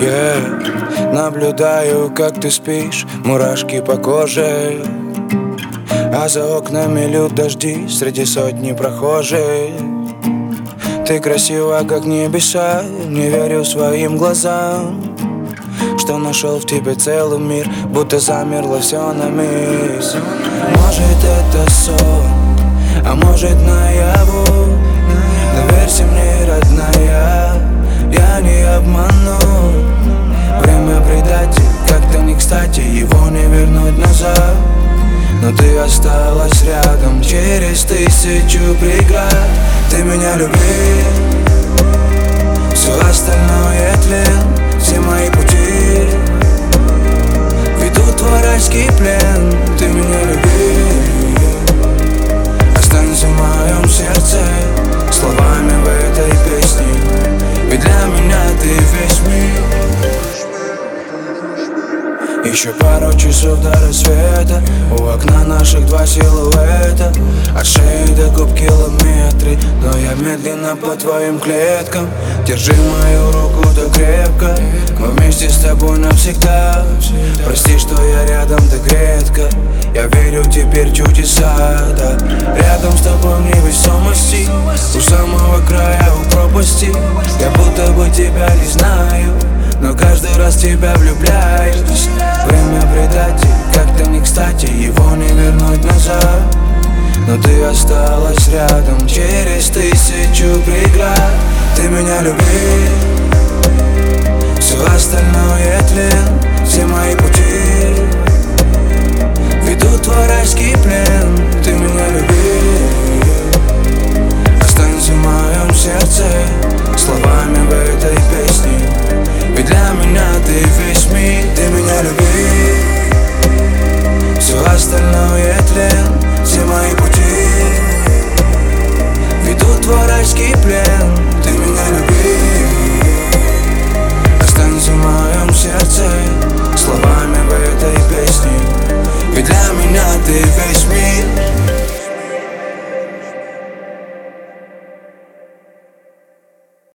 Наблюдаю, как ты спишь, мурашки по коже, а за окнами льют дожди среди сотни прохожих. Ты красива, как небеса, не верю своим глазам, что нашел в тебе целый мир, будто замерло все на миг. Может это сон, а может наяву. Доверься мне, родная, я не обману. Время предатель, как-то не кстати, его не вернуть назад. Но ты осталась рядом через тысячу преград. Ты меня люби, все остальное тлен. Все мои пути ведут в райский плен. Ты меня люби, останься в моем сердце словами в этой песне, ведь для меня ты весь мир. Еще пару часов до рассвета, у окна наших два силуэта. От шеи до губ километры, но я медленно по твоим клеткам. Держи мою руку да крепко, мы вместе с тобой навсегда. Прости, что я рядом так редко, я верю теперь в чудеса, да. Рядом с тобой в невесомости, у самого края, у пропасти. Я будто бы тебя не знаю, но каждый раз тебя влюбляюсь. Время предатель, как-то не кстати, его не вернуть назад. Но ты осталась рядом через тысячу преград. Ты меня люби, все остальное тлен. Все мои пути